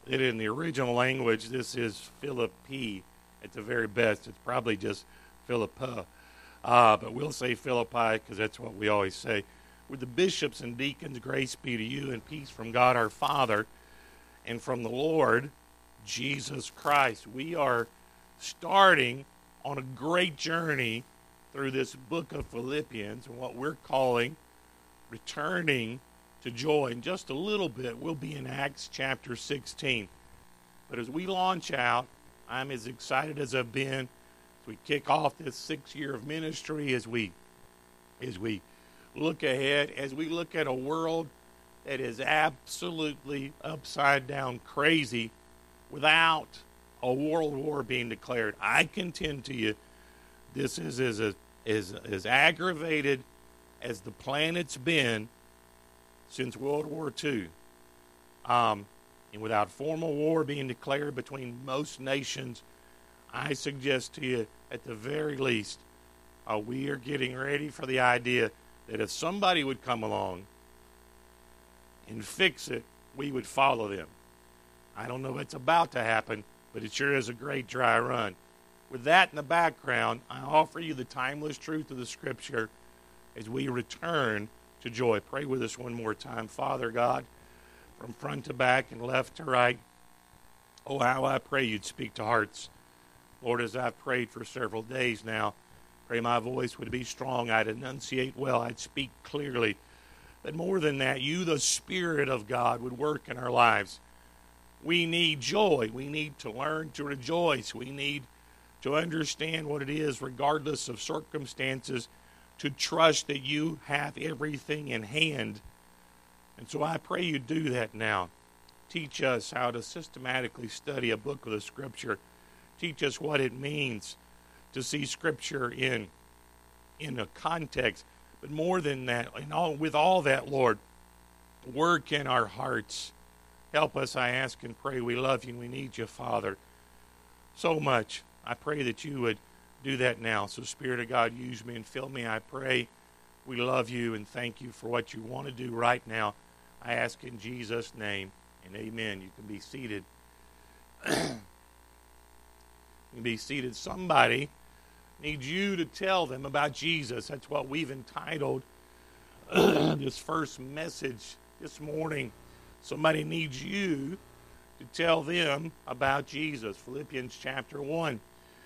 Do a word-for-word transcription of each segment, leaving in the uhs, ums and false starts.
that in the original language, this is Philippi at the very best. It's probably just Philippa. Uh, but we'll say Philippi because that's what we always say. With the bishops and deacons, grace be to you and peace from God our Father and from the Lord Jesus Christ. We are starting on a great journey through this book of Philippians and what we're calling returning to joy. In just a little bit, we'll be in Acts chapter sixteen. But as we launch out, I'm as excited as I've been as we kick off this sixth year of ministry, as we, as we look ahead, as we look at a world that is absolutely upside down crazy without a world war being declared. I contend to you, this is as, a, as, as aggravated as the planet's been since World War Two. Um, and without formal war being declared between most nations, I suggest to you, at the very least, uh, we are getting ready for the idea that if somebody would come along and fix it, we would follow them. I don't know if it's about to happen, but it sure is a great dry run. With that in the background, I offer you the timeless truth of the Scripture as we return to joy. Pray with us one more time. Father God, from front to back and left to right, oh, how I pray you'd speak to hearts. Lord, as I've prayed for several days now, pray my voice would be strong. I'd enunciate well. I'd speak clearly. But more than that, you, the Spirit of God, would work in our lives. We need joy. We need to learn to rejoice. We need to understand what it is, regardless of circumstances, to trust that you have everything in hand. And so I pray you do that now. Teach us how to systematically study a book of the Scripture. Teach us what it means to see Scripture in, in a context. But more than that, in all, with all that, Lord, work in our hearts. Help us, I ask and pray. We love you and we need you, Father, so much. I pray that you would do that now. So, Spirit of God, use me and fill me, I pray. We love you and thank you for what you want to do right now. I ask in Jesus' name, and amen. You can be seated. You can be seated. Somebody needs you to tell them about Jesus. That's what we've entitled this first message this morning. Somebody needs you to tell them about Jesus. Philippians chapter one.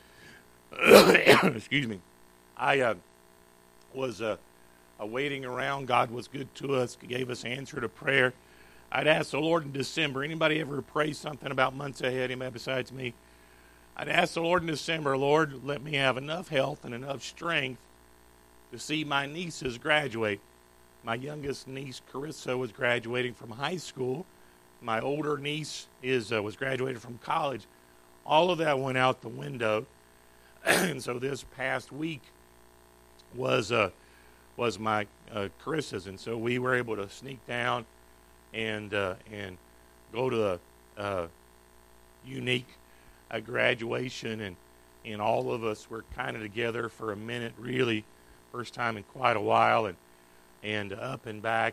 Excuse me. I uh, was uh, uh, waiting around. God was good to us. He gave us answer to prayer. I'd ask the Lord in December. Anybody ever pray something about months ahead? Anybody besides me? I'd ask the Lord in December, Lord, let me have enough health and enough strength to see my nieces graduate. My youngest niece, Carissa, was graduating from high school. My older niece is uh, was graduating from college. All of that went out the window. And so this past week was uh, was my uh, Carissa's. And so we were able to sneak down and, uh, and go to the uh, unique uh, graduation. And, and all of us were kind of together for a minute, really, first time in quite a while. And and up and back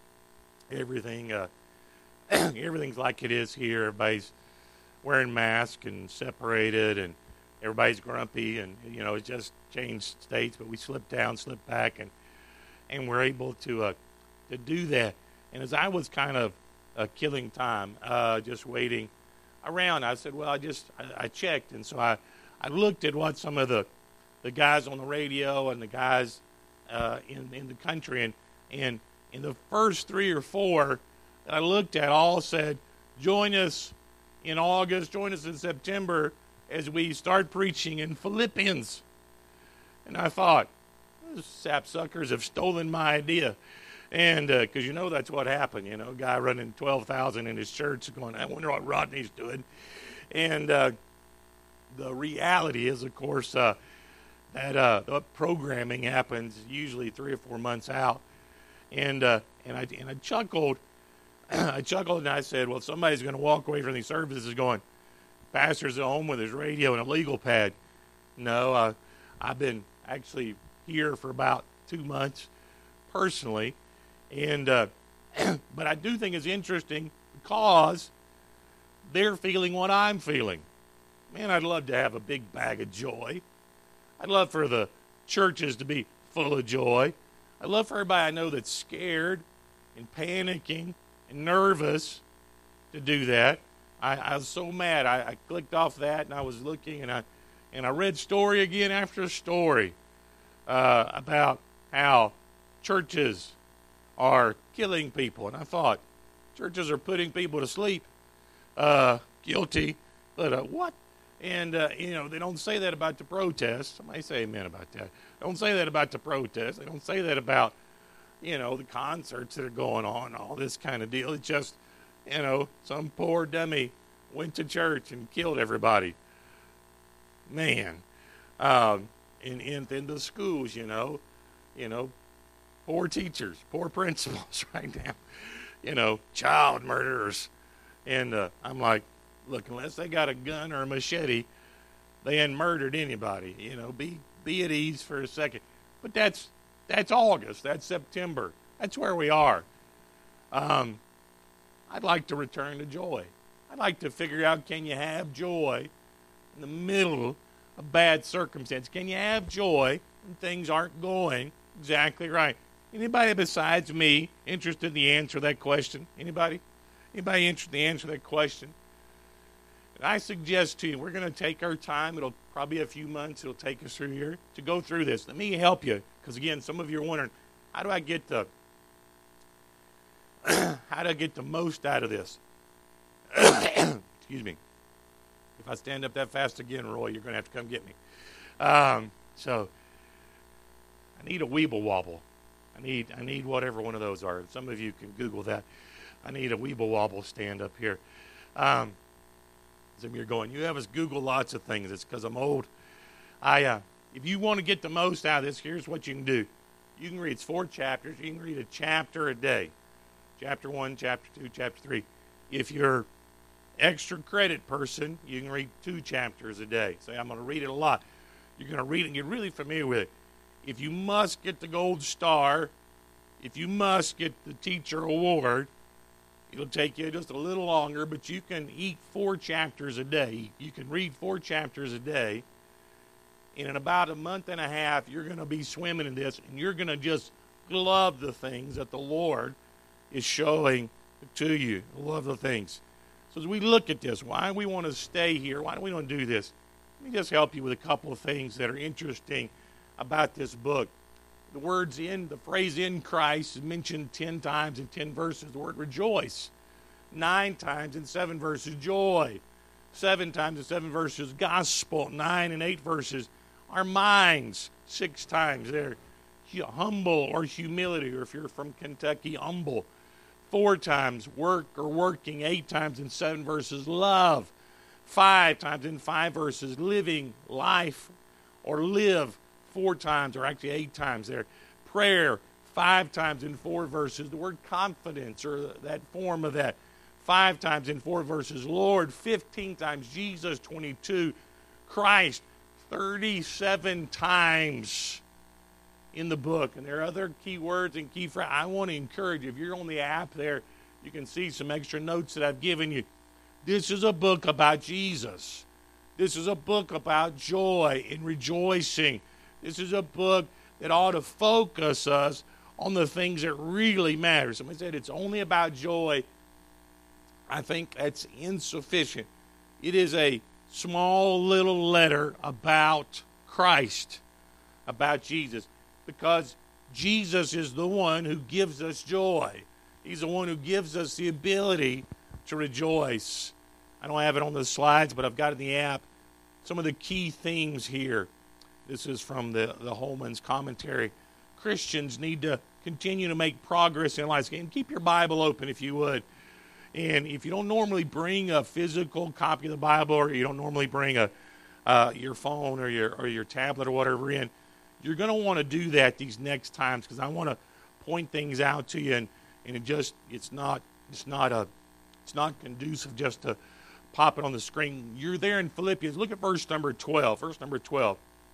and everything uh, everything's like it is here. Everybody's wearing masks and separated and everybody's grumpy and, you know, it just changed states, but we slipped down, slipped back, and and we're able to uh, to do that. And as I was kind of uh, killing time, uh, just waiting around, I said, well, I just, I, I checked, and so I, I looked at what some of the, the guys on the radio and the guys Uh, in, in the country, and, and in the first three or four that I looked at all said, join us in August, join us in September as we start preaching in Philippians. And I thought, those sapsuckers have stolen my idea. And because, uh, you know, that's what happened. You know, a guy running twelve thousand in his church going, I wonder what Rodney's doing. And uh, the reality is, of course, uh, that uh, the programming happens usually three or four months out, and uh, and I and I chuckled, I chuckled, and I said, "Well, somebody's going to walk away from these services going, pastor's at home with his radio and a legal pad." No, uh, I've been actually here for about two months, personally, and uh, but I do think it's interesting because they're feeling what I'm feeling. Man, I'd love to have a big bag of joy. I'd love for the churches to be full of joy. I'd love for everybody I know that's scared and panicking and nervous to do that. I, I was so mad. I, I clicked off that, and I was looking, and I and I read story again after story uh, about how churches are killing people. And I thought, churches are putting people to sleep. Uh, guilty. But uh, what? And, uh, you know, they don't say that about the protests. Somebody say amen about that. Don't say that about the protests. They don't say that about, you know, the concerts that are going on, all this kind of deal. It's just, you know, some poor dummy went to church and killed everybody. Man. Um, in, in, in the schools, you know, you know, poor teachers, poor principals right now, you know, child murderers. And uh, I'm like, look, unless they got a gun or a machete, they hadn't murdered anybody. You know, be be at ease for a second. But that's that's August. That's September. That's where we are. Um, I'd like to return to joy. I'd like to figure out, can you have joy in the middle of bad circumstance? Can you have joy when things aren't going exactly right? Anybody besides me interested in the answer to that question? Anybody? Anybody interested in the answer to that question? And I suggest to you, we're going to take our time. It'll probably be a few months. It'll take us through here to go through this. Let me help you, because again, some of you are wondering, how do I get the how do I get the most out of this? Excuse me. If I stand up that fast again, Roy, you're going to have to come get me. Um, so I need a Weeble Wobble. I need I need whatever one of those are. Some of you can Google that. I need a Weeble Wobble stand up here. Um, some of you are going, you have us Google lots of things. It's because I'm old. I uh, if you want to get the most out of this, here's what you can do. You can read, it's four chapters. You can read a chapter a day. Chapter one, chapter two, chapter three. If you're extra credit person, you can read two chapters a day. Say, I'm going to read it a lot. You're going to read it and get really familiar with it. If you must get the gold star, if you must get the teacher award, it'll take you just a little longer, but you can eat four chapters a day. You can read four chapters a day. And in about a month and a half, you're going to be swimming in this, and you're going to just love the things that the Lord is showing to you. Love the things. So as we look at this, why do we want to stay here? Why do we want to do this? Let me just help you with a couple of things that are interesting about this book. The words in, the phrase in Christ is mentioned ten times in ten verses. The word rejoice, nine times in seven verses. Joy, seven times in seven verses. Gospel, nine and eight verses. Our minds, six times there. Humble or humility, or if you're from Kentucky, humble. Four times, work or working, eight times in seven verses. Love, five times in five verses. Living, life, or live, four times, or actually eight times there. Prayer, five times in four verses. The word confidence, or that form of that, five times in four verses. Lord, fifteen times. Jesus, twenty-two. Christ, thirty-seven times in the book. And there are other key words and key phrases. I want to encourage you, if you're on the app there, you can see some extra notes that I've given you. This is a book about Jesus. This is a book about joy and rejoicing. This is a book that ought to focus us on the things that really matter. Somebody said it's only about joy. I think that's insufficient. It is a small little letter about Christ, about Jesus, because Jesus is the one who gives us joy. He's the one who gives us the ability to rejoice. I don't have it on the slides, but I've got it in the app. Some of the key themes here. This is from the, the Holman's commentary. Christians need to continue to make progress in life. And keep your Bible open if you would. And if you don't normally bring a physical copy of the Bible, or you don't normally bring a uh, your phone or your or your tablet or whatever in, you're going to want to do that these next times, because I want to point things out to you, and, and it just it's not it's not a it's not conducive just to pop it on the screen. You're there in Philippians. Look at verse number twelve. Verse number twelve.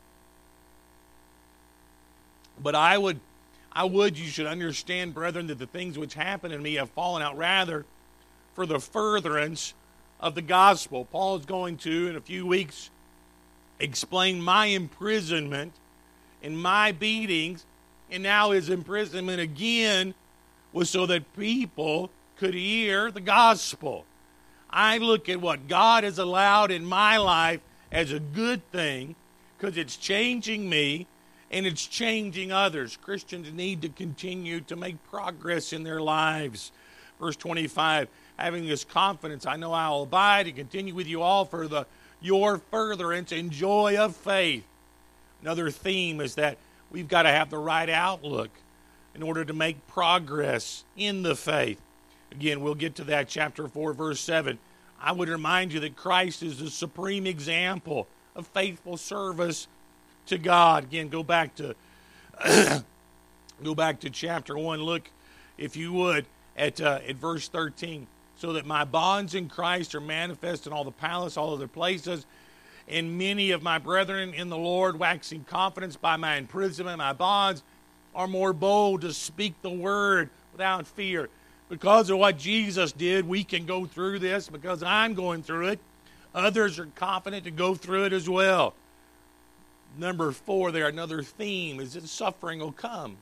But I would, I would you should understand, brethren, that the things which happen in me have fallen out rather for the furtherance of the gospel. Paul is going to, in a few weeks, explain my imprisonment and my beatings, and now his imprisonment again was so that people could hear the gospel. I look at what God has allowed in my life as a good thing because it's changing me and it's changing others. Christians need to continue to make progress in their lives. Verse twenty-five, having this confidence, I know I will abide and continue with you all for the your furtherance and joy of faith. Another theme is that we've got to have the right outlook in order to make progress in the faith. Again, we'll get to that, chapter four, verse seven. I would remind you that Christ is the supreme example of faithful service to God. Again, go back to go back to chapter one. Look, if you would, at uh, at verse thirteen. So that my bonds in Christ are manifest in all the palace, all other places, and many of my brethren in the Lord, waxing confidence by my imprisonment, my bonds, are more bold to speak the word without fear. Because of what Jesus did, we can go through this. Because I'm going through it, others are confident to go through it as well. Number four there, another theme is that suffering will come,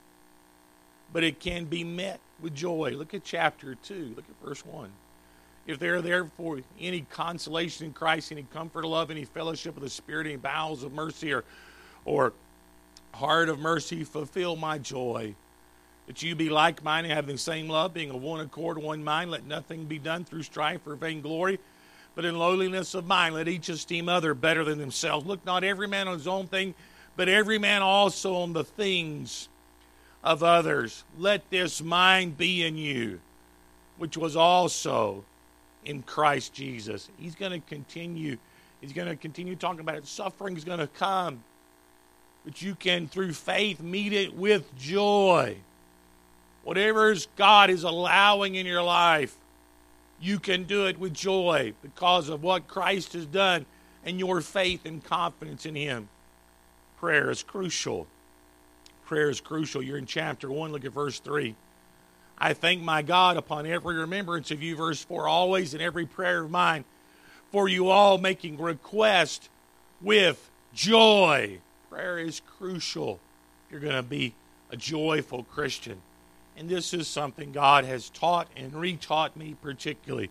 but it can be met with joy. Look at chapter two. Look at verse one. If there are therefore any consolation in Christ, any comfort of love, any fellowship of the Spirit, any bowels of mercy, or, or heart of mercy, fulfill my joy. That you be like-minded, having the same love, being of one accord, one mind. Let nothing be done through strife or vainglory, but in lowliness of mind. Let each esteem other better than themselves. Look not every man on his own thing, but every man also on the things of others. Let this mind be in you, which was also in Christ Jesus. He's going to continue. He's going to continue talking about it. Suffering is going to come, but you can, through faith, meet it with joy. Whatever God is allowing in your life, you can do it with joy because of what Christ has done and your faith and confidence in Him. Prayer is crucial. Prayer is crucial. You're in chapter one. Look at verse three. I thank my God upon every remembrance of you, verse four, always in every prayer of mine, for you all making request with joy. Prayer is crucial if you're going to be a joyful Christian. And this is something God has taught and retaught me particularly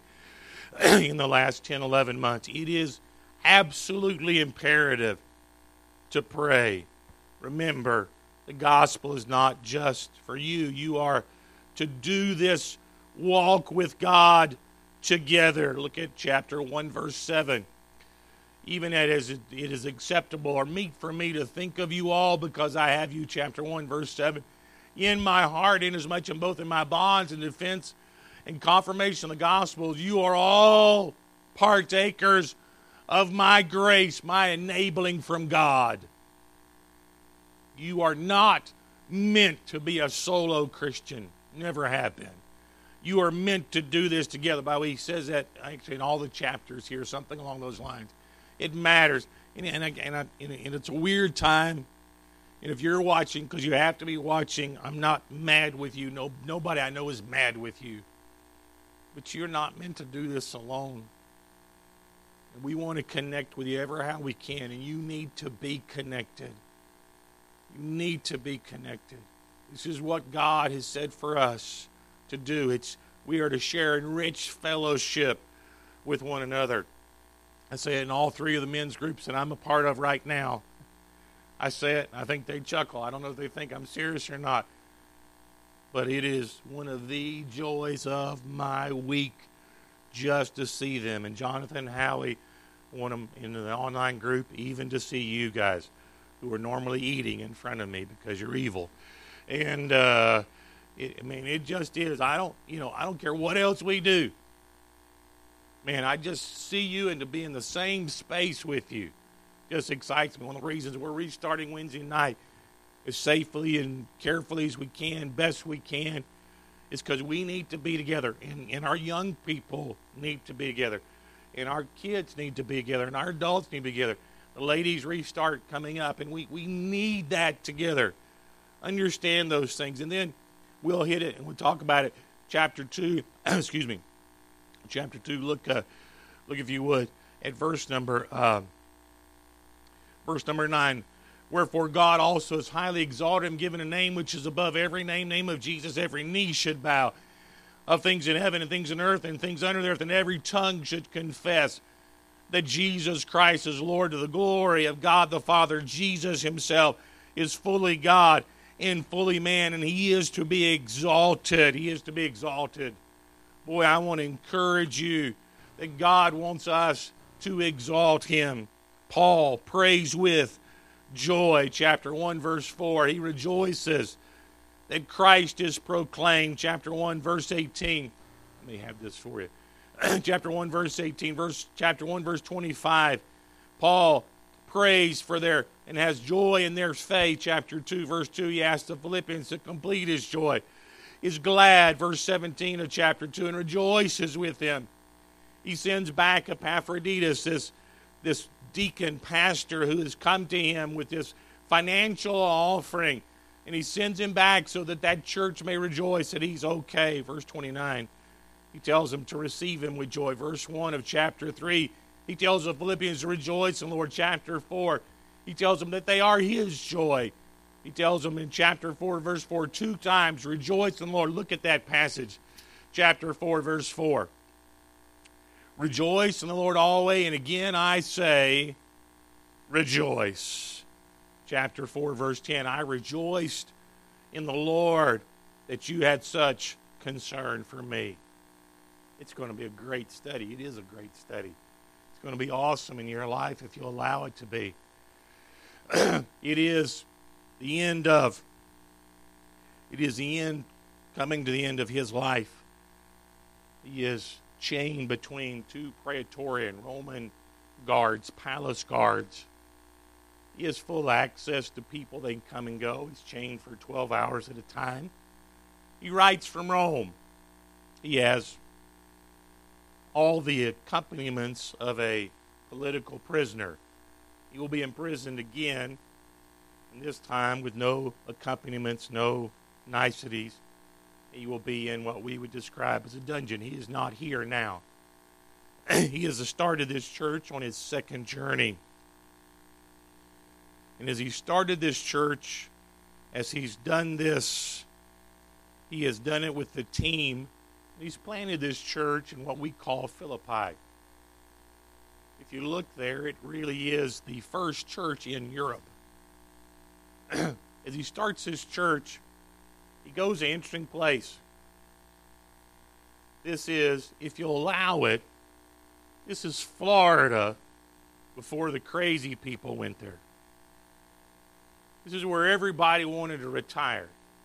in the last ten, eleven months. It is absolutely imperative to pray. Remember, the gospel is not just for you. You are to do this walk with God together. Look at chapter one, verse seven. Even as it is acceptable or meet for me to think of you all because I have you, chapter one, verse seven, in my heart, inasmuch in both in my bonds and defense and confirmation of the gospel, you are all partakers of my grace, my enabling from God. You are not meant to be a solo Christian. Never have been. You are meant to do this together. By the way, he says that actually in all the chapters here, something along those lines. It matters. And, and, and, and it's a weird time. And if you're watching, because you have to be watching, I'm not mad with you. No, nobody I know is mad with you. But you're not meant to do this alone. And we want to connect with you ever how we can. And you need to be connected. You need to be connected. This is what God has said for us to do. It's we are to share in rich fellowship with one another. I say it in all three of the men's groups that I'm a part of right now. I say it, and I think they chuckle. I don't know if they think I'm serious or not. But it is one of the joys of my week just to see them. And Jonathan, Howie, want them in the online group, even to see you guys who are normally eating in front of me because you're evil. And, uh, it, I mean, it just is. I don't, you know, I don't care what else we do. Man, I just see you and to be in the same space with you just excites me. One of the reasons we're restarting Wednesday night as safely and carefully as we can, best we can, is because we need to be together. And, and our young people need to be together. And our kids need to be together. And our adults need to be together. The ladies restart coming up. And we, we need that together. Understand those things. And then we'll hit it and we'll talk about it. Chapter two, excuse me. Chapter two, look, uh, Look, if you would, at verse number uh, verse number nine. Wherefore God also has highly exalted him, given a name which is above every name, name of Jesus, every knee should bow, of things in heaven and things in earth and things under the earth, and every tongue should confess that Jesus Christ is Lord, to the glory of God the Father. Jesus himself is fully God and fully man, and he is to be exalted. He is to be exalted. Boy, I want to encourage you that God wants us to exalt him. Paul prays with joy, chapter one, verse four. He rejoices that Christ is proclaimed, chapter one, verse eighteen. Let me have this for you. chapter one, verse eighteen, verse chapter one, verse twenty-five. Paul prays for their and has joy in their faith, chapter two, verse two. He asks the Philippians to complete his joy. Is glad, verse seventeen of chapter two, and rejoices with them. He sends back Epaphroditus, this, this deacon pastor who has come to him with this financial offering, and he sends him back so that that church may rejoice that he's okay. Verse twenty-nine, he tells them to receive him with joy. Verse one of chapter three, he tells the Philippians to rejoice in the Lord. Chapter four, he tells them that they are his joy. He tells them in chapter four, verse four, two times, rejoice in the Lord. Look at that passage. Chapter four, verse four. Rejoice in the Lord always, and again I say, rejoice. Chapter four, verse ten. I rejoiced in the Lord that you had such concern for me. It's going to be a great study. It is a great study. It's going to be awesome in your life if you allow it to be. It is the end of, it is the end, coming to the end of his life. He is chained between two Praetorian Roman guards, palace guards. He has full access to people. They can come and go. He's chained for twelve hours at a time. He writes from Rome. He has all the accompaniments of a political prisoner. He will be imprisoned again, and this time with no accompaniments, no niceties. He will be in what we would describe as a dungeon. He is not here now. He has started this church on his second journey. And as he started this church, as he's done this, he has done it with the team. He's planted this church in what we call Philippi. If you look there, it really is the first church in Europe. As he starts his church, he goes to an interesting place. This is, if you'll allow it, this is Florida before the crazy people went there. This is where everybody wanted to retire.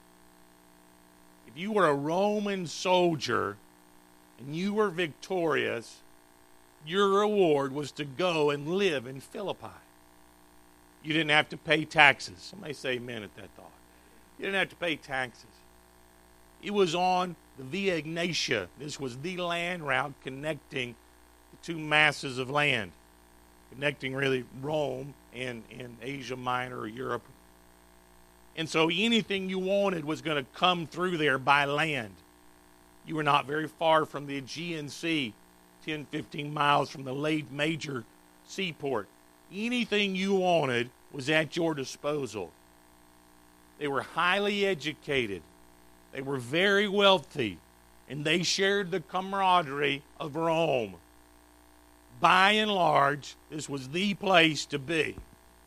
If you were a Roman soldier and you were victorious, your reward was to go and live in Philippi. You didn't have to pay taxes. Somebody say amen at that thought. You didn't have to pay taxes. It was on the Via Egnatia. This was the land route connecting the two masses of land, connecting really Rome and, and Asia Minor or Europe. And so anything you wanted was going to come through there by land. You were not very far from the Aegean Sea, ten, fifteen miles from the late major seaport. Anything you wanted was at your disposal. They were highly educated. They were very wealthy. And they shared the camaraderie of Rome. By and large, this was the place to be.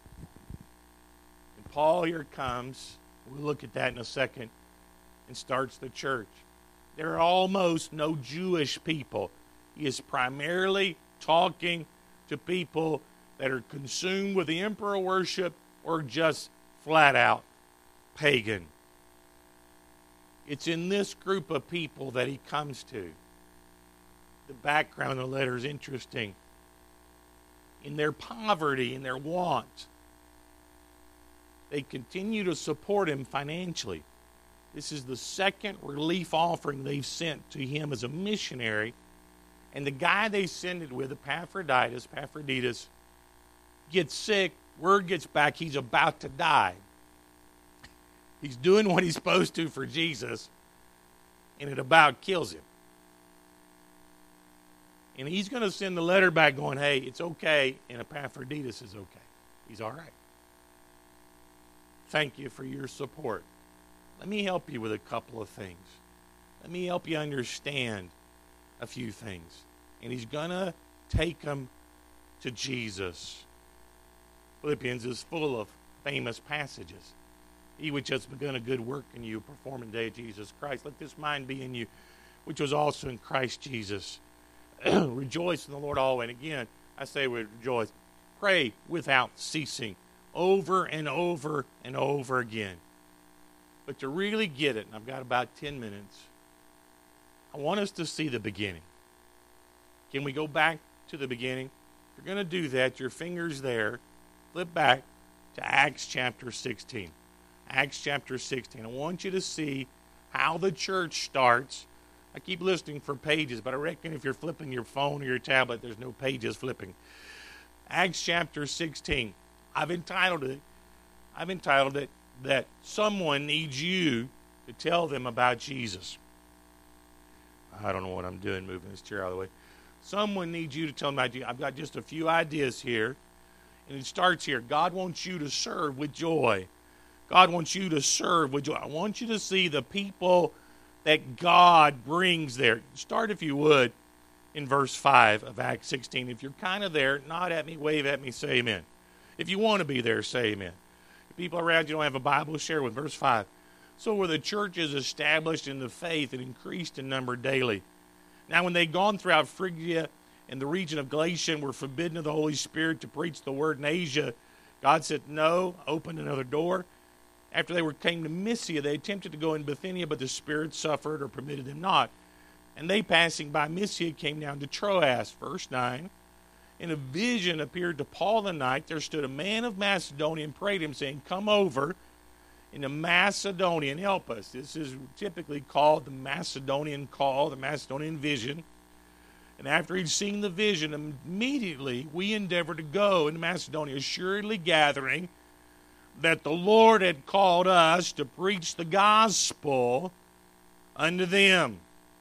And Paul here comes. We'll look at that in a second. And starts the church. There are almost no Jewish people. He is primarily talking to people that are consumed with the emperor worship or just flat out pagan. It's in this group of people that he comes to. The background of the letter is interesting. In their poverty, in their want, they continue to support him financially. This is the second relief offering they've sent to him as a missionary. And the guy they send it with, Epaphroditus, Epaphroditus, gets sick. Word gets back he's about to die. He's doing what he's supposed to for Jesus, and it about kills him. And he's going to send the letter back going, hey, it's okay, and Epaphroditus is okay. He's all right. Thank you for your support. Let me help you with a couple of things. Let me help you understand a few things. And he's going to take them to Jesus. Philippians is full of famous passages. He which has begun a good work in you, perform in the day of Jesus Christ. Let this mind be in you, which was also in Christ Jesus. Rejoice in the Lord always. And again, I say rejoice. Pray without ceasing, over and over and over again. But to really get it, and I've got about ten minutes, I want us to see the beginning. Can we go back to the beginning? If you're going to do that, your finger's there. Flip back to Acts chapter sixteen. Acts chapter sixteen. I want you to see how the church starts. I keep listening for pages, but I reckon if you're flipping your phone or your tablet, there's no pages flipping. Acts chapter sixteen. I've entitled it, I've entitled it, that someone needs you to tell them about Jesus. I don't know what I'm doing, moving this chair out of the way. Someone needs you to tell them about Jesus. I've got just a few ideas here, and it starts here. God wants you to serve with joy. God wants you to serve with joy. I want you to see the people that God brings there. Start, if you would, in verse five of Acts sixteen. If you're kind of there, nod at me, wave at me, say amen. If you want to be there, say amen. If people around you don't have a Bible, share with verse five. So were the churches established in the faith and increased in number daily. Now when they had gone throughout Phrygia and the region of Galatia and were forbidden of the Holy Spirit to preach the word in Asia, God said, no, opened another door. After they were came to Mysia, they attempted to go in Bithynia, but the Spirit suffered or permitted them not. And they, passing by Mysia, came down to Troas. Verse nine. In a vision appeared to Paul the night. There stood a man of Macedonia and prayed him, saying, come over into Macedonia and help us. This is typically called the Macedonian call, the Macedonian vision. And after he'd seen the vision, immediately we endeavored to go into Macedonia, assuredly gathering that the Lord had called us to preach the gospel unto them.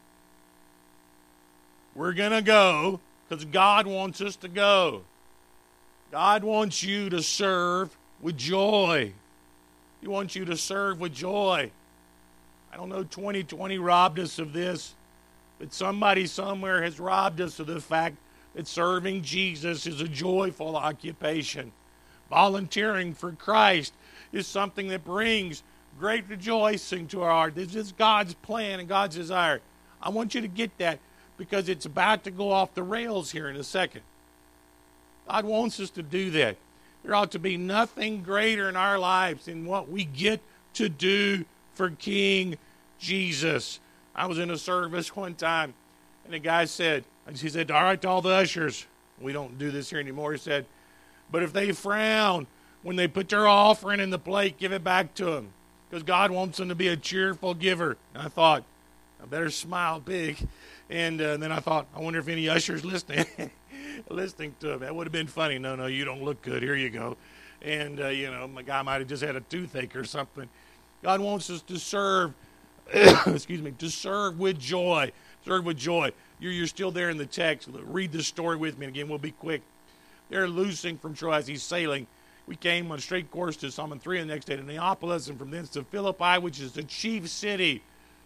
We're going to go because God wants us to go. God wants you to serve with joy. He wants you to serve with joy. I don't know, twenty twenty robbed us of this, but somebody somewhere has robbed us of the fact that serving Jesus is a joyful occupation. Volunteering for Christ is something that brings great rejoicing to our heart. This is God's plan and God's desire. I want you to get that because it's about to go off the rails here in a second. God wants us to do that. There ought to be nothing greater in our lives than what we get to do for King Jesus. I was in a service one time, and the guy said, he said, all right, to all the ushers, we don't do this here anymore, he said, but if they frown when they put their offering in the plate, give it back to them. Because God wants them to be a cheerful giver. And I thought, I better smile big. And uh, then I thought, I wonder if any ushers listening listening to him. That would have been funny. No, no, you don't look good. Here you go. And, uh, you know, my guy might have just had a toothache or something. God wants us to serve, excuse me, to serve with joy. Serve with joy. You're, you're still there in the text. Read the story with me. And again, we'll be quick. They're loosing from Troas. He's sailing. We came on a straight course to Samothrace, the next day to Neapolis, and from thence to Philippi, which is the chief city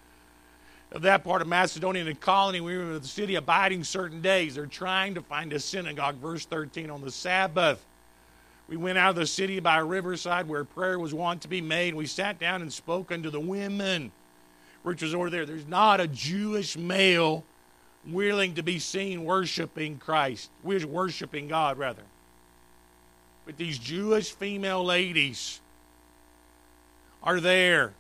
of that part of Macedonia and the colony. We were in the city abiding certain days. They're trying to find a synagogue. Verse thirteen, on the Sabbath, we went out of the city by a riverside where prayer was wont to be made. We sat down and spoke unto the women, which was over there. There's not a Jewish male willing to be seen worshiping Christ. We're worshiping God, rather. But these Jewish female ladies are there.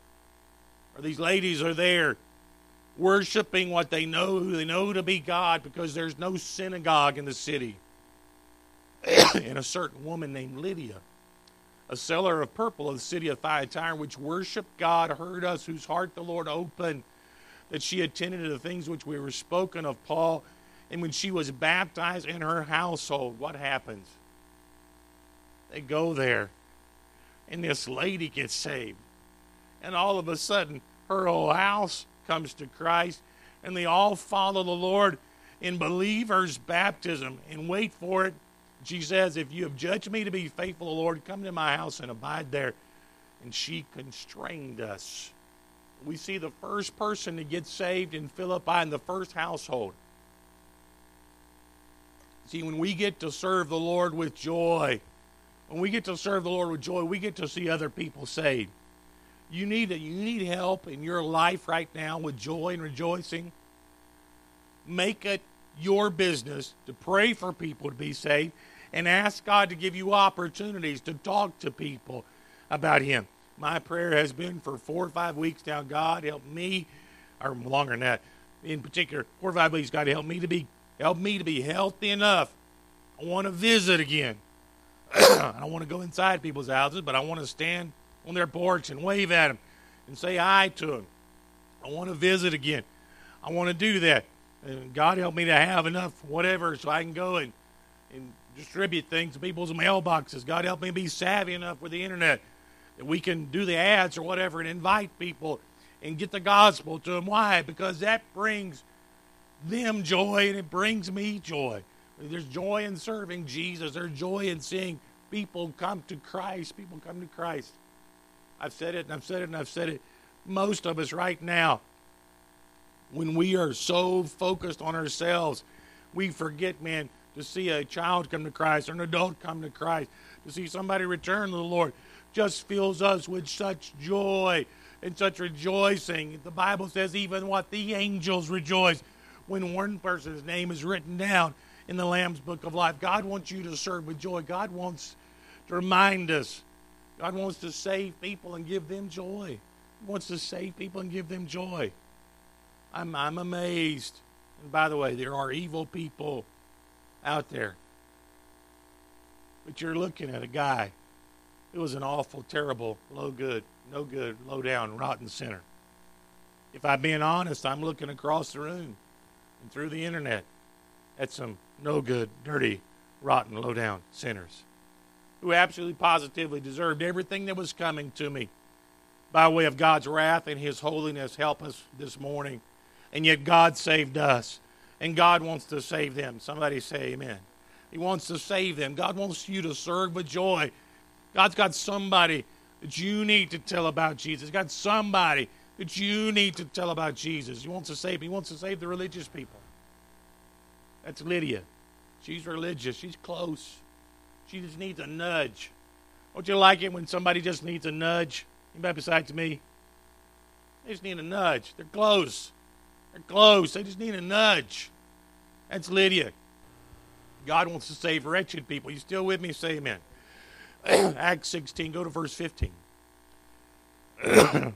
Or these ladies are there worshiping what they know, who they know to be God, because there's no synagogue in the city. And a certain woman named Lydia, a seller of purple of the city of Thyatira, which worshiped God, heard us, whose heart the Lord opened, that she attended to the things which we were spoken of Paul. And when she was baptized in her household, what happens? They go there, and this lady gets saved. And all of a sudden, her whole house comes to Christ, and they all follow the Lord. in believers' baptism. And wait for it. She says, if you have judged me to be faithful, Lord, come to my house and abide there. And she constrained us. We see the first person to get saved in Philippi in the first household. See, when we get to serve the Lord with joy, when we get to serve the Lord with joy, we get to see other people saved. You need you need help in your life right now with joy and rejoicing. Make it your business to pray for people to be saved and ask God to give you opportunities to talk to people about Him. My prayer has been for four or five weeks now, God help me, or longer than that, in particular, four or five weeks, God help me to be help me to be healthy enough. I want to visit again. I don't want to go inside people's houses, but I want to stand on their porch and wave at them and say hi to them. I want to visit again. I want to do that. And God help me to have enough whatever so I can go and, and distribute things to people's mailboxes. God help me be savvy enough with the internet that we can do the ads or whatever and invite people and get the gospel to them. Why? Because that brings them joy and it brings me joy. There's joy in serving Jesus. There's joy in seeing people come to Christ. People come to Christ. I've said it and I've said it and I've said it. Most of us right now, when we are so focused on ourselves, we forget, man, to see a child come to Christ or an adult come to Christ, to see somebody return to the Lord, just fills us with such joy and such rejoicing. The Bible says even what the angels rejoice when one person's name is written down in the Lamb's Book of Life. God wants you to serve with joy. God wants to remind us. God wants to save people and give them joy. He wants to save people and give them joy. I'm, I'm amazed. And by the way, there are evil people out there. But you're looking at a guy who was an awful, terrible, low good, no good, low down, rotten sinner. If I'm being honest, I'm looking across the room and through the internet at some no good, dirty, rotten, low down sinners who absolutely positively deserved everything that was coming to me by way of God's wrath and His holiness. Help us this morning. And yet God saved us. And God wants to save them. Somebody say amen. He wants to save them. God wants you to serve with joy. God's got somebody that you need to tell about Jesus. He's got somebody that you need to tell about Jesus. He wants to save. He wants to save the religious people. That's Lydia. She's religious. She's close. She just needs a nudge. Don't you like it when somebody just needs a nudge? Anybody besides me? They just need a nudge. They're close. They're close. They just need a nudge. That's Lydia. God wants to save wretched people. You still with me? Say amen. Acts sixteen, go to verse fifteen. I'm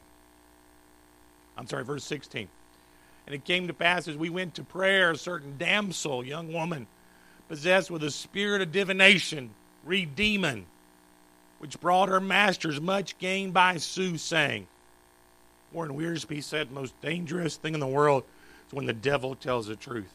sorry, verse sixteen. And it came to pass as we went to prayer, a certain damsel, young woman, possessed with a spirit of divination, read demon, which brought her masters much gain by soothsaying. Warren Wiersbe said the most dangerous thing in the world is when the devil tells the truth.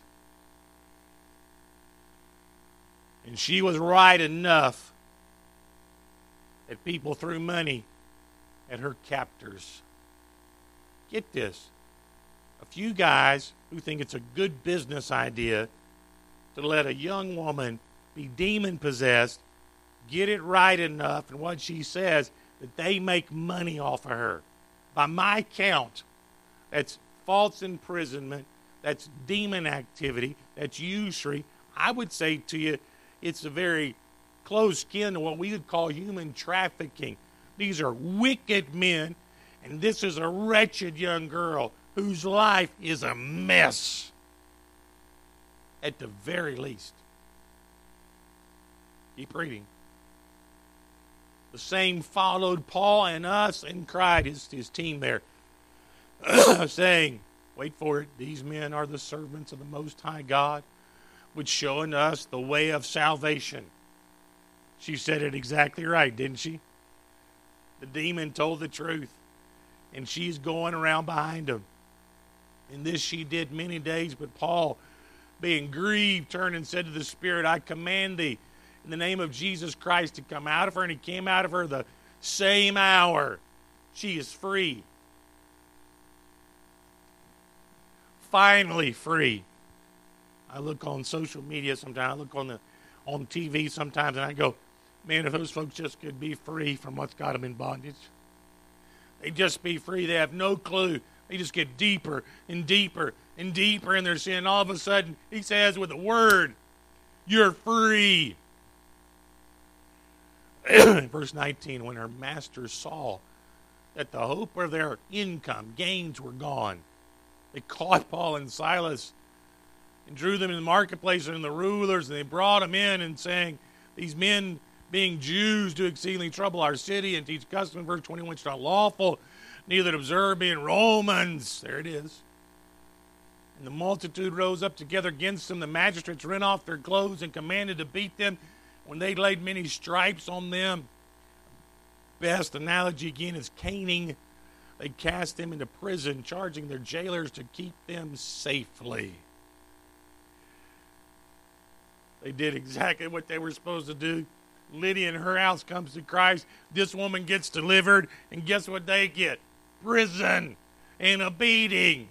And she was right enough that people threw money at her captors. Get this. A few guys who think it's a good business idea to let a young woman be demon-possessed get it right enough in what she says that they make money off of her. By my count, that's false imprisonment, that's demon activity, that's usury. I would say to you, it's a very close kin to what we would call human trafficking. These are wicked men, and this is a wretched young girl whose life is a mess, at the very least. Keep reading. The same followed Paul and us and cried, his, his team there, saying, wait for it, these men are the servants of the Most High God, which show unto us the way of salvation. She said it exactly right, didn't she? The demon told the truth, and she's going around behind him. And this she did many days, but Paul, being grieved, turned and said to the Spirit, I command thee, in the name of Jesus Christ, to come out of her. And he came out of her the same hour. She is free. Finally free. I look on social media sometimes. I look on the on T V sometimes, and I go, man, if those folks just could be free from what's got them in bondage. They just be free. They have no clue. They just get deeper and deeper and deeper in their sin. All of a sudden, he says with a word, you're free. Verse nineteen, when her masters saw that the hope of their income, gains were gone, they caught Paul and Silas and drew them in the marketplace and the rulers, and they brought them in and saying, these men being Jews do exceedingly trouble our city and teach custom, verse twenty-one, which is not lawful, neither to observe, being Romans. There it is. And the multitude rose up together against them. The magistrates rent off their clothes and commanded to beat them. When they laid many stripes on them, best analogy again is caning, they cast them into prison, charging their jailers to keep them safely. They did exactly what they were supposed to do. Lydia and her house comes to Christ. This woman gets delivered, and guess what they get? Prison and a beating.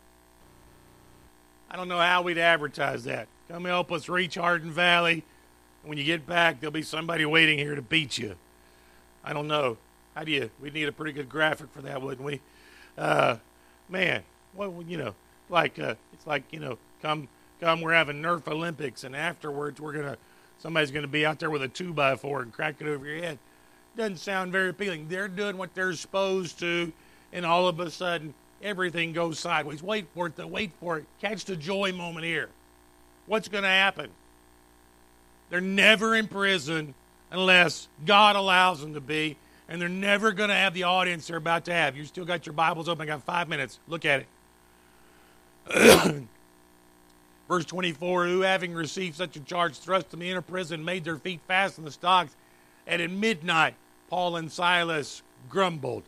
I don't know how we'd advertise that. Come help us reach Hardin Valley. When you get back, there'll be somebody waiting here to beat you. I don't know. How do you? We'd need a pretty good graphic for that, wouldn't we? Uh, man, well, you know, like uh, it's like you know, come, come. We're having Nerf Olympics, and afterwards, we're gonna somebody's gonna be out there with a two by four and crack it over your head. Doesn't sound very appealing. They're doing what they're supposed to, and all of a sudden, everything goes sideways. Wait for it. Though. Wait for it. Catch the joy moment here. What's going to happen? They're never in prison unless God allows them to be, and they're never going to have the audience they're about to have. You still got your Bibles open. I got five minutes. Look at it. Verse twenty-four, who having received such a charge thrust them into prison, made their feet fast in the stocks, and at midnight Paul and Silas grumbled.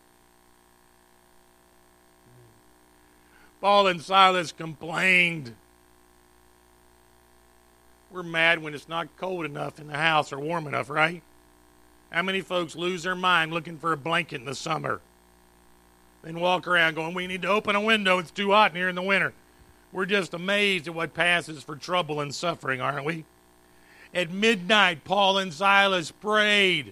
Paul and Silas complained. We're mad when it's not cold enough in the house or warm enough, right? How many folks lose their mind looking for a blanket in the summer? Then walk around going, we need to open a window. It's too hot in here in the winter. We're just amazed at what passes for trouble and suffering, aren't we? At midnight, Paul and Silas prayed.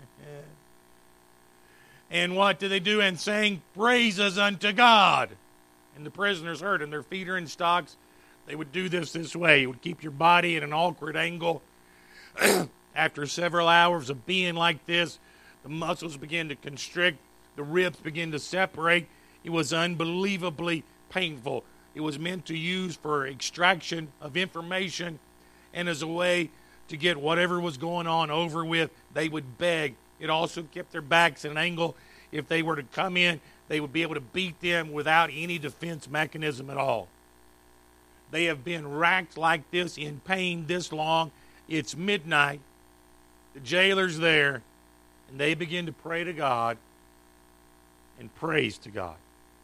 And what did they do? And sang praises unto God. And the prisoners heard, and their feet are in stocks. They would do this this way. It would keep your body at an awkward angle. After several hours of being like this, the muscles begin to constrict. The ribs begin to separate. It was unbelievably painful. It was meant to use for extraction of information and as a way to get whatever was going on over with. They would beg. It also kept their backs at an angle. If they were to come in, they would be able to beat them without any defense mechanism at all. They have been racked like this in pain this long. It's midnight. The jailer's there, and they begin to pray to God and praise to God.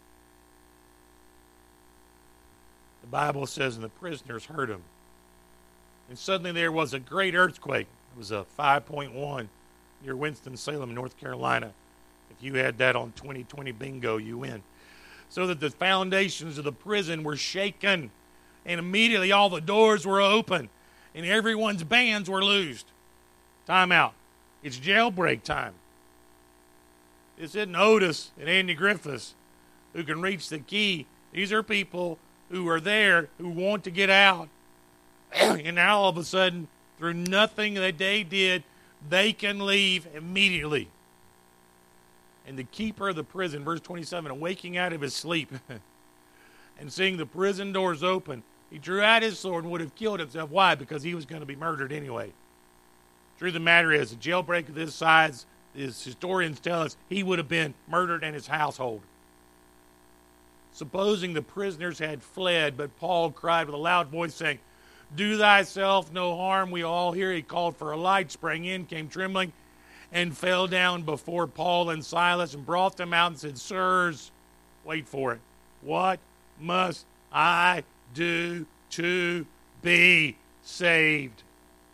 The Bible says, and the prisoners heard him. And suddenly there was a great earthquake. It was a five point one near Winston-Salem, North Carolina. If you had that on twenty twenty bingo, you win. So that the foundations of the prison were shaken, and immediately all the doors were open, and everyone's bands were loosed. Time out. It's jailbreak time. This isn't Otis and Andy Griffiths who can reach the key. These are people who are there who want to get out. And now all of a sudden, through nothing that they did, they can leave immediately. And the keeper of the prison, verse twenty-seven, awaking out of his sleep and seeing the prison doors open, he drew out his sword and would have killed himself. Why? Because he was going to be murdered anyway. Truth of the matter is, a jailbreak of this size, as historians tell us, he would have been murdered and his household. Supposing the prisoners had fled, but Paul cried with a loud voice, saying, do thyself no harm. We all hear. He called for a light, sprang in, came trembling, and fell down before Paul and Silas and brought them out and said, sirs, wait for it, what must I do to be saved?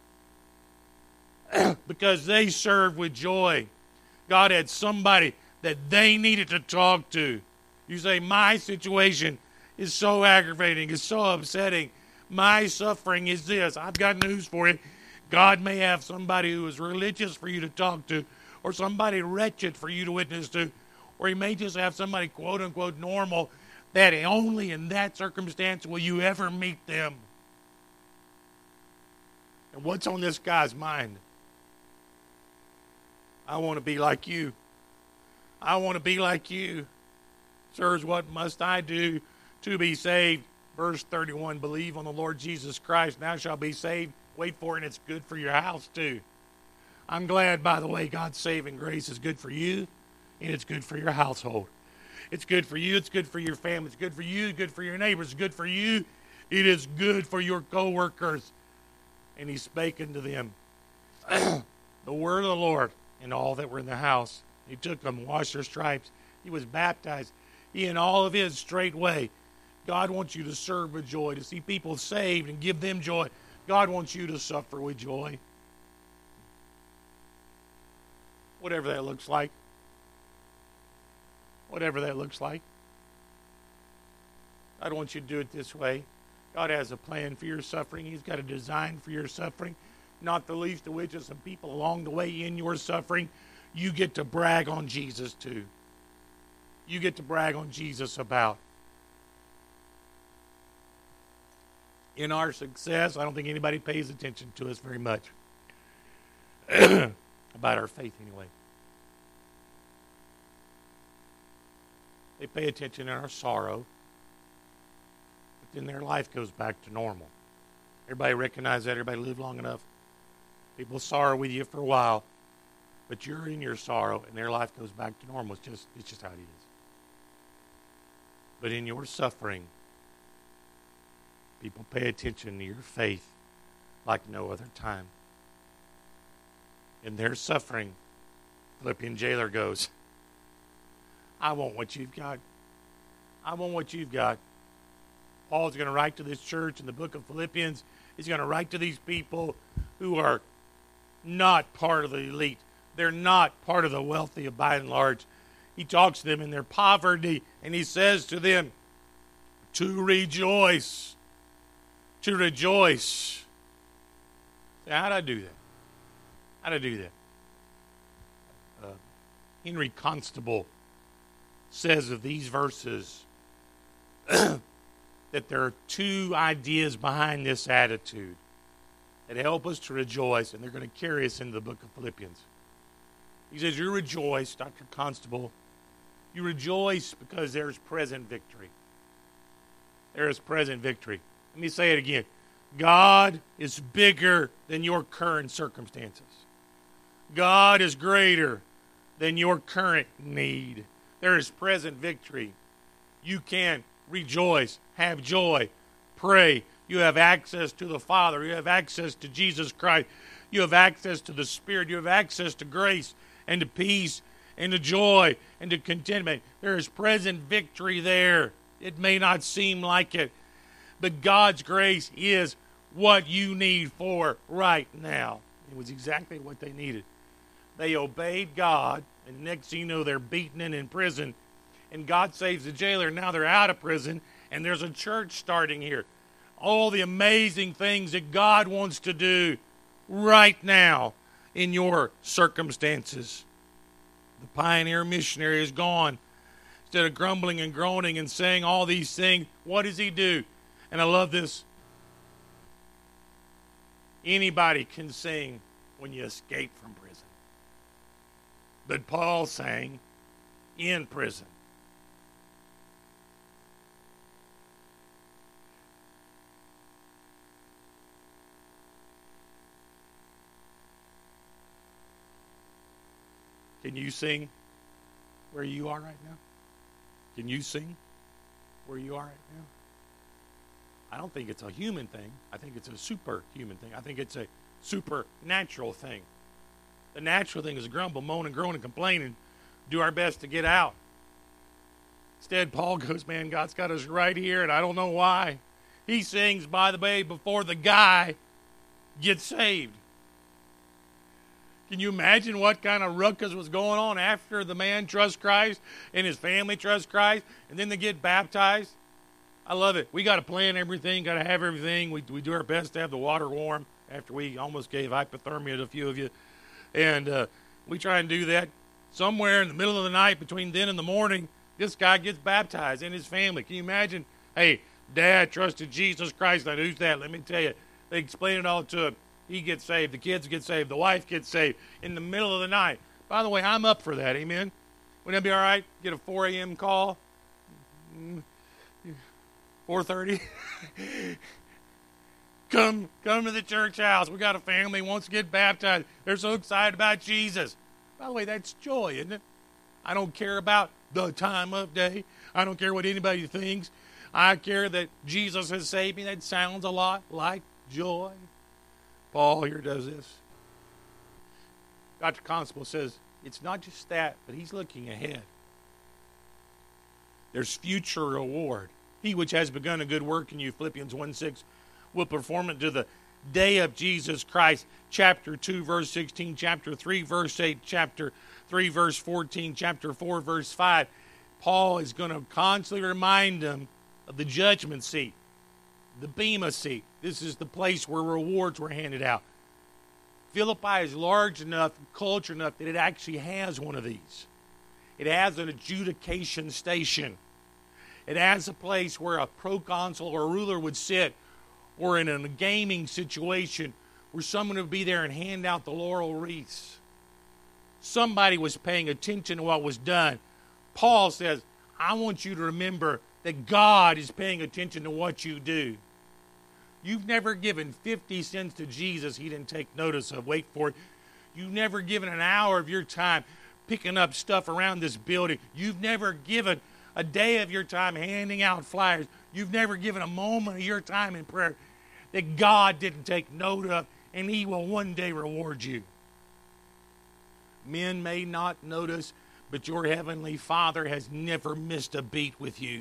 Because they served with joy. God had somebody that they needed to talk to. You say, my situation is so aggravating, it's so upsetting. My suffering is this. I've got news for you. God may have somebody who is religious for you to talk to, or somebody wretched for you to witness to, or he may just have somebody quote unquote normal, that only in that circumstance will you ever meet them. And what's on this guy's mind? I want to be like you. I want to be like you. Sirs, what must I do to be saved? Verse thirty-one, believe on the Lord Jesus Christ, now shall be saved. Wait for it, and it's good for your house too. I'm glad, by the way, God's saving grace is good for you, and it's good for your household. It's good for you, it's good for your family, it's good for you, good for your neighbors, it's good for you. It is good for your co-workers. And he spake unto them the word of the Lord, and all that were in the house. He took them, washed their stripes. He was baptized. He and all of his straightway. God wants you to serve with joy, to see people saved and give them joy. God wants you to suffer with joy. Whatever that looks like. Whatever that looks like. God wants you to do it this way. God has a plan for your suffering. He's got a design for your suffering. Not the least of which is some people along the way in your suffering. You get to brag on Jesus too. You get to brag on Jesus about. In our success, I don't think anybody pays attention to us very much. About our faith anyway. They pay attention in our sorrow. But then their life goes back to normal. Everybody recognize that. Everybody live long enough. People sorrow with you for a while. But you're in your sorrow and their life goes back to normal. It's just, it's just how it is. But in your suffering, people pay attention to your faith like no other time. In their suffering, Philippian jailer goes, I want what you've got. I want what you've got. Paul's going to write to this church in the book of Philippians. He's going to write to these people who are not part of the elite. They're not part of the wealthy by and large. He talks to them in their poverty, and he says to them, to rejoice. To rejoice. How did I do that? How did I do that? Uh, Henry Constable says of these verses that there are two ideas behind this attitude that help us to rejoice, and they're going to carry us into the book of Philippians. He says, you rejoice, Doctor Constable, you rejoice because there's present victory. There is present victory. Let me say it again. God is bigger than your current circumstances. God is greater than your current need. There is present victory. You can rejoice, have joy, pray. You have access to the Father. You have access to Jesus Christ. You have access to the Spirit. You have access to grace and to peace and to joy and to contentment. There is present victory there. It may not seem like it, but God's grace is what you need for right now. It was exactly what they needed. They obeyed God, and next thing you know, they're beaten and in prison. And God saves the jailer. Now they're out of prison, and there's a church starting here. All the amazing things that God wants to do right now in your circumstances. The pioneer missionary is gone. Instead of grumbling and groaning and saying all these things, what does he do? And I love this. Anybody can sing when you escape from prison. But Paul sang in prison. Can you sing where you are right now? Can you sing where you are right now? I don't think it's a human thing. I think it's a superhuman thing. I think it's a supernatural thing. The natural thing is to grumble, moan, and groan, and complain, and do our best to get out. Instead, Paul goes, man, God's got us right here, and I don't know why. He sings, by the way, before the guy gets saved. Can you imagine what kind of ruckus was going on after the man trusts Christ and his family trusts Christ, and then they get baptized? I love it. We got to plan everything, got to have everything. We, we do our best to have the water warm after we almost gave hypothermia to a few of you. And uh, we try and do that. Somewhere in the middle of the night, between then and the morning, this guy gets baptized and his family. Can you imagine? Hey, Dad trusted Jesus Christ. Now, who's that? Let me tell you. They explain it all to him. He gets saved. The kids get saved. The wife gets saved in the middle of the night. By the way, I'm up for that. Amen? Wouldn't that be all right? Get a four a.m. call? four thirty? Come, come to the church house. We got a family who wants to get baptized. They're so excited about Jesus. By the way, that's joy, isn't it? I don't care about the time of day. I don't care what anybody thinks. I care that Jesus has saved me. That sounds a lot like joy. Paul here does this. Doctor Constable says, it's not just that, but he's looking ahead. There's future reward. He which has begun a good work in you, Philippians one six, will perform it to the day of Jesus Christ. Chapter two, verse sixteen, chapter three, verse eight, chapter three, verse fourteen, chapter four, verse five. Paul is going to constantly remind them of the judgment seat, the bema seat. This is the place where rewards were handed out. Philippi is large enough, culture enough, that it actually has one of these. It has an adjudication station. It has a place where a proconsul or a ruler would sit, or in a gaming situation where someone would be there and hand out the laurel wreaths. Somebody was paying attention to what was done. Paul says, I want you to remember that God is paying attention to what you do. You've never given fifty cents to Jesus he didn't take notice of. Wait for it. You've never given an hour of your time picking up stuff around this building. You've never given a day of your time handing out flyers. You've never given a moment of your time in prayer that God didn't take note of, and he will one day reward you. Men may not notice, but your heavenly Father has never missed a beat with you.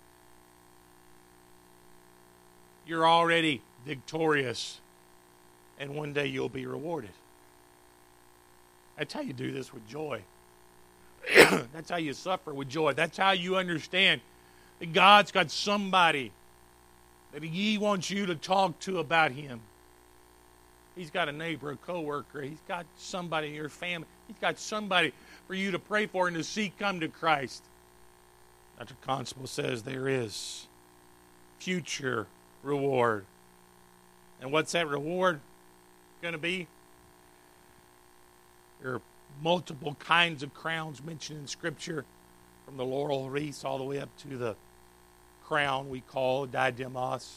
You're already victorious, and one day you'll be rewarded. That's how you do this with joy. That's how you suffer with joy. That's how you understand that God's got somebody that he wants you to talk to about him. He's got a neighbor, a coworker. He's got somebody in your family. He's got somebody for you to pray for and to see come to Christ. Doctor Constable says there is future reward. And what's that reward going to be? There are multiple kinds of crowns mentioned in Scripture, from the laurel wreaths all the way up to the crown we call diademos.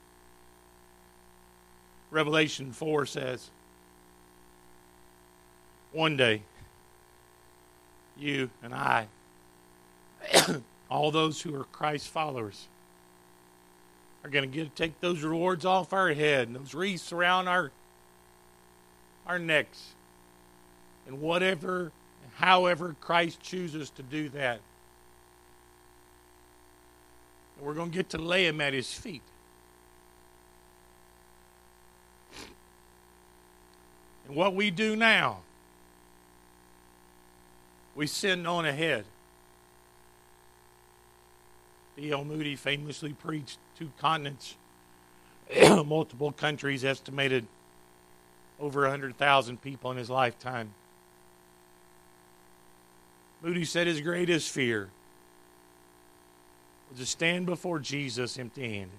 Revelation four says, one day, you and I, all those who are Christ followers, are going to get take those rewards off our head and those wreaths around our our necks. And whatever, however Christ chooses to do that, and we're going to get to lay him at his feet. And what we do now, we send on ahead. D L Moody famously preached two continents, multiple countries, estimated over one hundred thousand people in his lifetime. Moody said his greatest fear was to stand before Jesus empty-handed.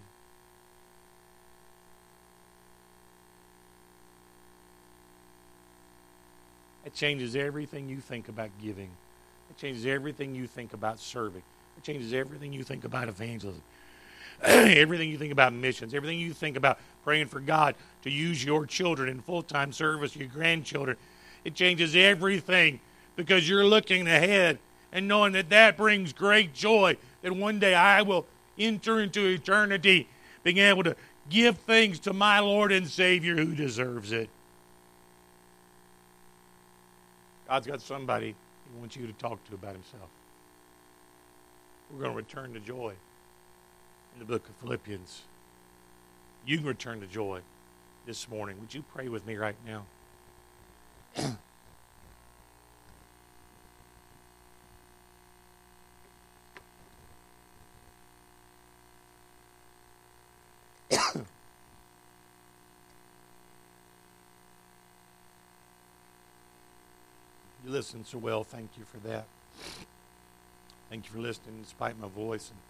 It changes everything you think about giving. It changes everything you think about serving. It changes everything you think about evangelism. Everything you think about missions. Everything you think about praying for God to use your children in full-time service, your grandchildren. It changes everything because you're looking ahead and knowing that that brings great joy, that one day I will enter into eternity being able to give things to my Lord and Savior who deserves it. God's got somebody he wants you to talk to about himself. We're going to return to joy in the book of Philippians. You can return to joy this morning. Would you pray with me right now? You listen so well. Thank you for that. Thank you for listening despite my voice. And